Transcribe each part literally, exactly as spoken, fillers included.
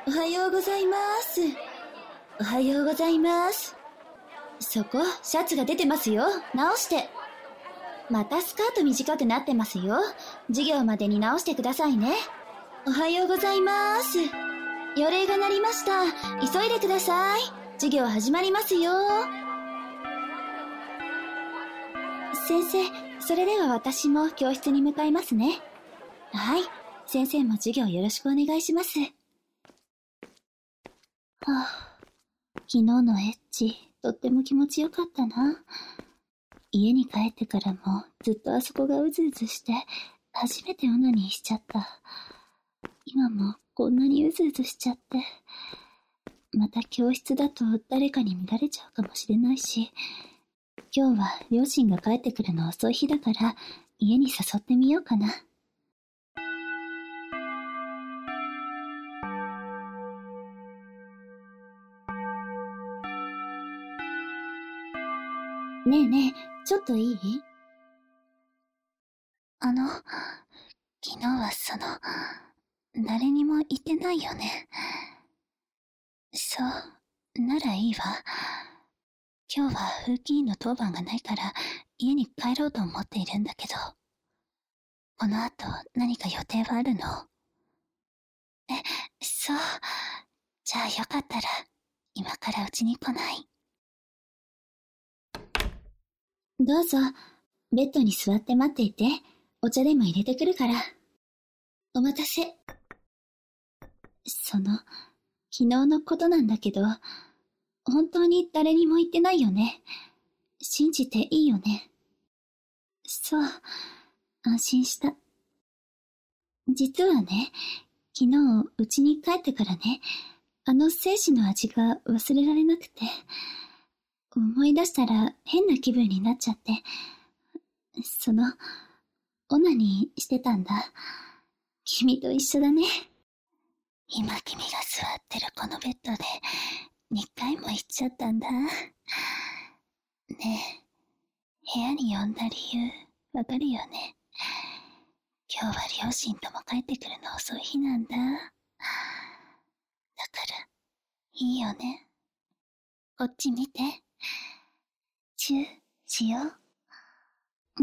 おはようございます。おはようございます。そこ、シャツが出てますよ。直して。またスカート短くなってますよ。授業までに直してくださいね。おはようございます。予鈴が鳴りました。急いでください。授業始まりますよ。先生、それでは私も教室に向かいますね。はい、先生も授業よろしくお願いします。はあ、昨日のエッチ、とっても気持ちよかったな。家に帰ってからもずっとあそこがうずうずして、初めてオナニーしちゃった。今もこんなにうずうずしちゃって。また教室だと誰かに見られちゃうかもしれないし、今日は両親が帰ってくるの遅い日だから家に誘ってみようかな。ねえねえ、ちょっといい？あの、昨日はその、誰にも言ってないよね。そう、ならいいわ。今日は風紀委員の当番がないから家に帰ろうと思っているんだけど、この後何か予定はあるの？え、そう。じゃあよかったら今からうちに来ない？どうぞ、ベッドに座って待っていて、お茶でも入れてくるから。お待たせ。その、昨日のことなんだけど、本当に誰にも言ってないよね。信じていいよね。そう、安心した。実はね、昨日うちに帰ってからね、あの精子の味が忘れられなくて、思い出したら変な気分になっちゃって、その、オナニーしてたんだ。君と一緒だね。今君が座ってるこのベッドでにかいも行っちゃったんだ。ねえ、部屋に呼んだ理由わかるよね。今日は両親とも帰ってくるの遅い日なんだ。だからいいよね。こっち見て。チューしよう。うん。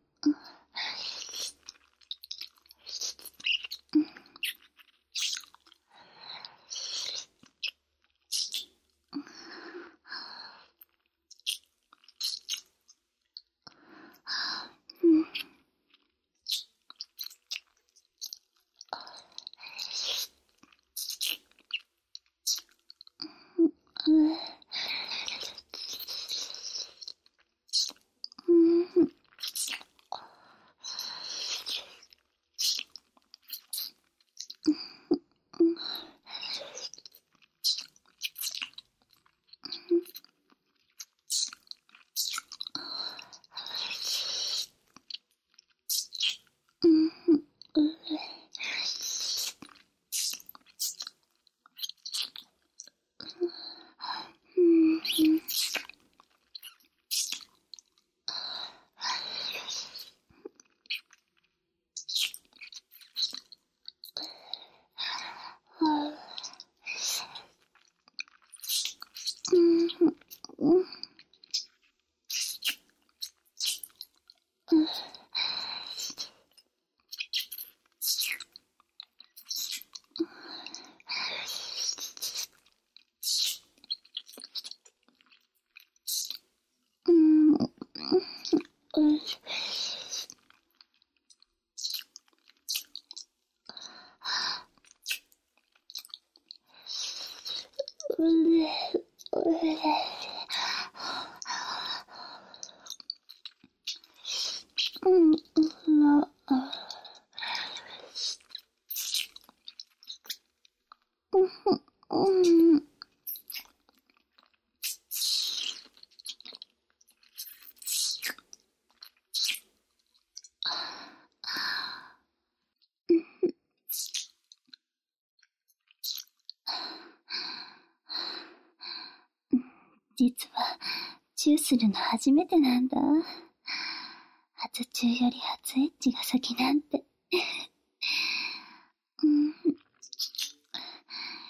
実は、チューするの初めてなんだ。初チューより初エッチが先なんて。うん、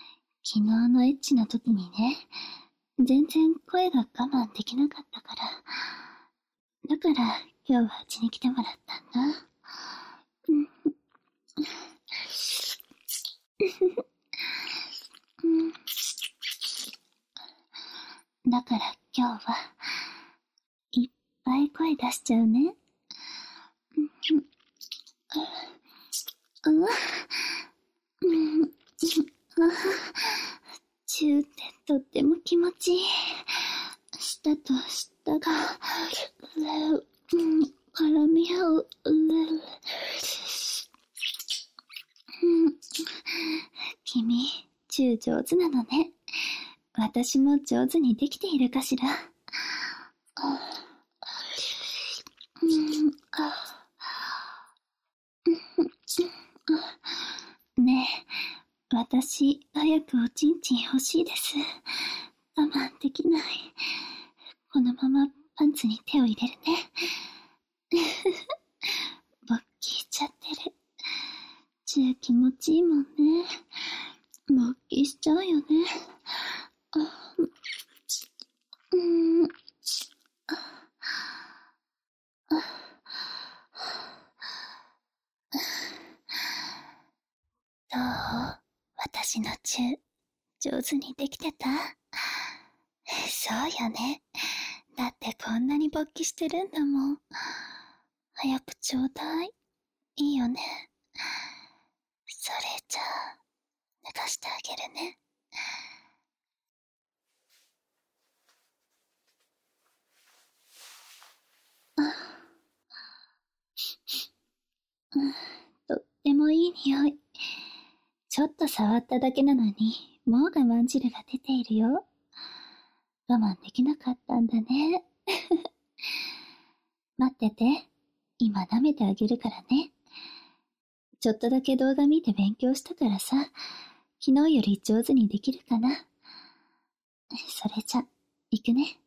昨日のエッチの時にね、全然声が我慢できなかったから。だから今日はうちに来てもらったんだ。うんだから今日はいっぱい声出しちゃうね。チューってとっても気持ちいい。舌と舌が絡み合う。君、チュー上手なのね。私も上手にできているかしら。ねえ、私、早くおちんちん欲しいです。我慢できない。このままパンツに手を入れるね。勃起しちゃってる。チュー気持ちいいもんね。勃起しちゃうよね。うんどう？私のチュー、上手にできてた？そうよね。だってこんなに勃起してるんだもん。早くちょうだい。いいよね。それじゃあ、脱がしてあげるね。とってもいい匂い。ちょっと触っただけなのに、もう我慢汁が出ているよ。我慢できなかったんだね。待ってて。今舐めてあげるからね。ちょっとだけ動画見て勉強したからさ、昨日より上手にできるかな。それじゃ、行くね。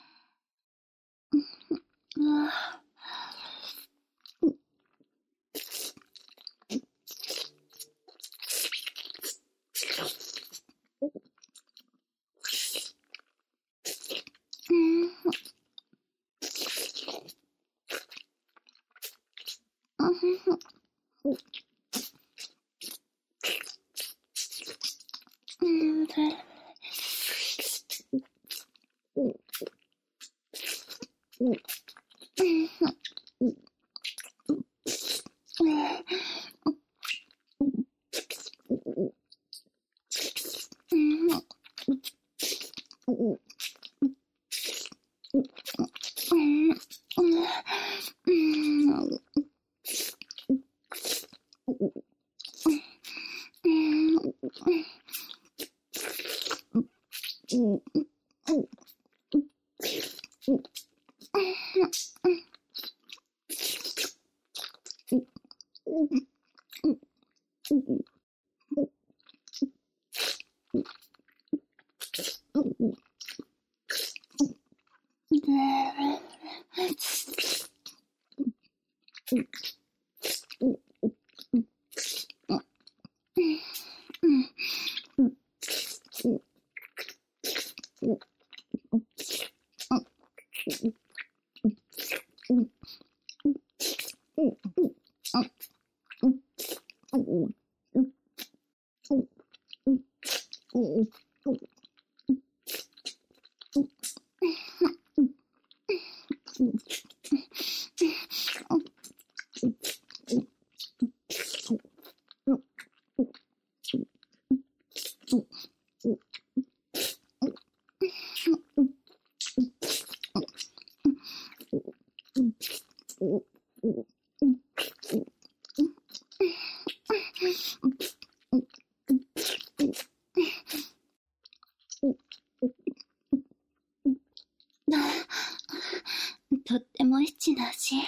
とってもエッチな味。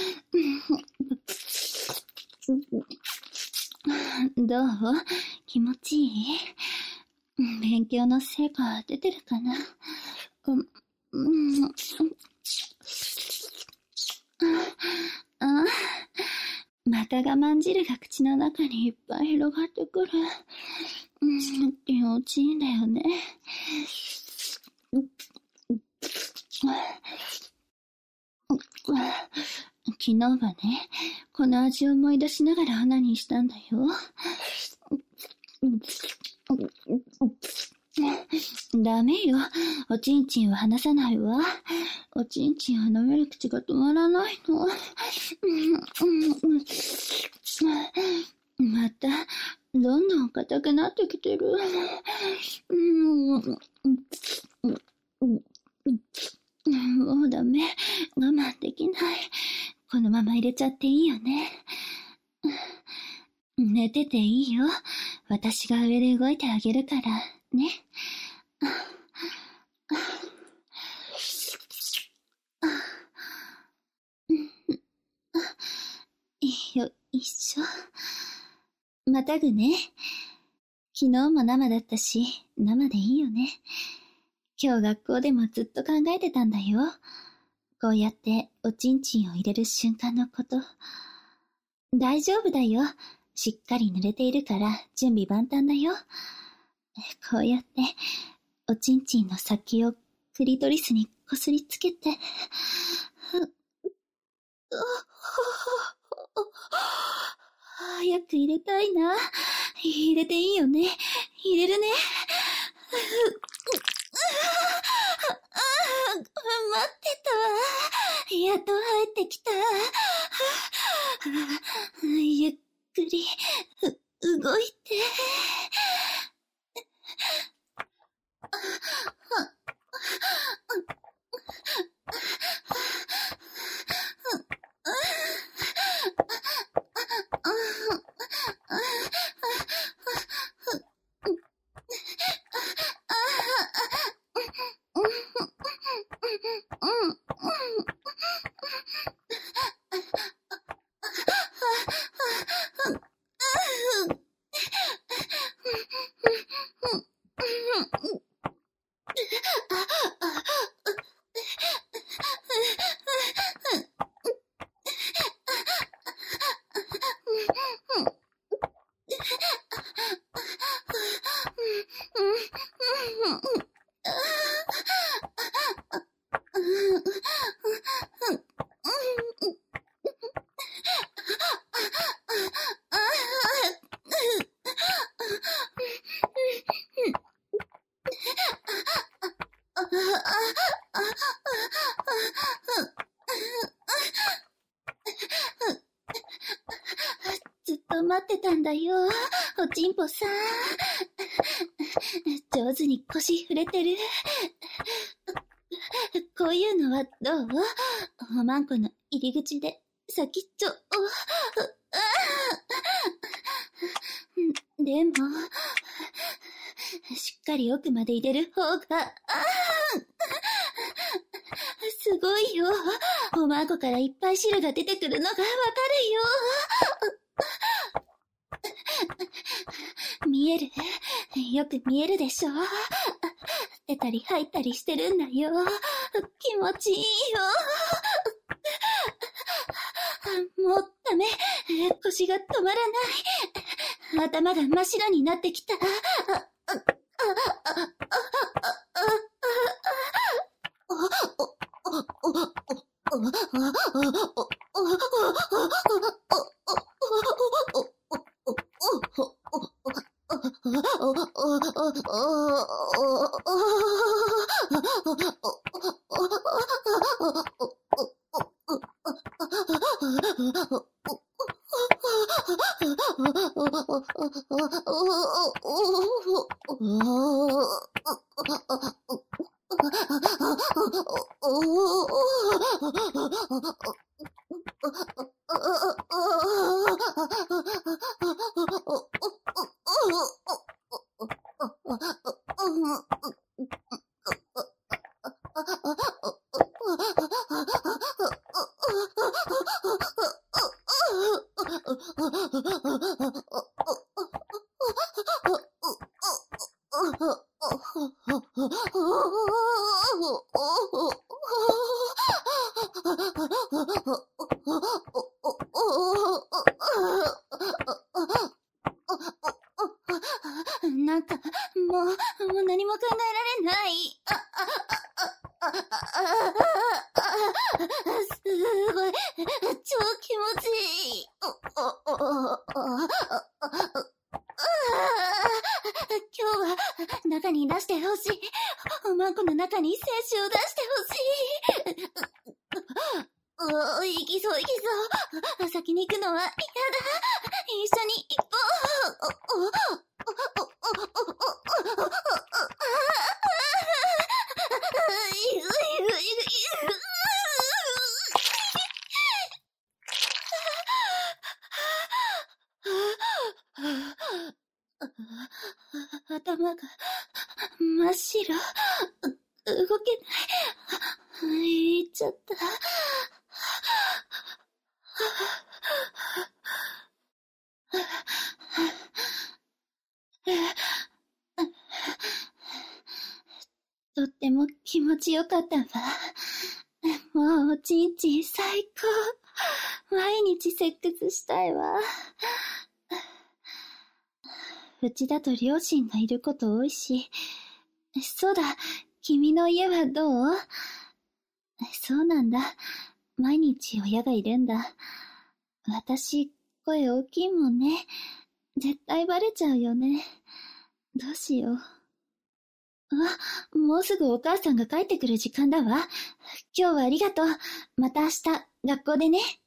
どう？気持ちいい？勉強の成果出てるかな？うんうん、ああ、また我慢汁が口の中にいっぱい広がってくる。 うん、気持ちいいんだよね。昨日はね、この味を思い出しながら花にしたんだよ。ダメよ。おちんちんは離さないわ。おちんちんは飲める口が止まらないの。また、どんどん硬くなってきてる。もうダメ。我慢できない。このまま入れちゃっていいよね。寝てていいよ。私が上で動いてあげるから、ね。よいしょ。またぐね。昨日も生だったし、生でいいよね。今日学校でもずっと考えてたんだよ。こうやっておちんちんを入れる瞬間のこと。大丈夫だよ。しっかり濡れているから準備万端だよ。こうやっておちんちんの先をクリトリスにこすりつけて。早く入れたいな。入れていいよね。入れるね。待ってたわ。やっと入ってきた。ゆっくり動いて。ずっと待ってたんだよ、おちんぽさん。上手に腰触れてる。こういうのはどう？おまんこの入り口で先っちょを。でも、しっかり奥まで入れる方が、すごいよ。おまんこからいっぱい汁が出てくるのがわかるよ。見える？よく見えるでしょ？出たり入ったりしてるんだよ。気持ちいいよ。もうダメ。腰が止まらない。頭が真っ白になってきた。 なんか、もう、もう何も考えられない。あ、あ、あ、あ、あ、あ、すごい、超気持ちいい。お、お、お、お、今日は中に出してほしい。おまんこの中に精子を出してほしい。お、行きそう行きそう。先に行くのは嫌だ。一緒に行こう。お、お、お、お、お、お、お、お、頭が真っ白。動けない。行っちゃった。とっても気持ちよかったわ。もうおちんちん最高。毎日セックスしたいわ。うちだと両親がいること多いし。そうだ、君の家はどう？そうなんだ。毎日親がいるんだ。私、声大きいもんね。絶対バレちゃうよね。どうしよう。あ、もうすぐお母さんが帰ってくる時間だわ。今日はありがとう。また明日、学校でね。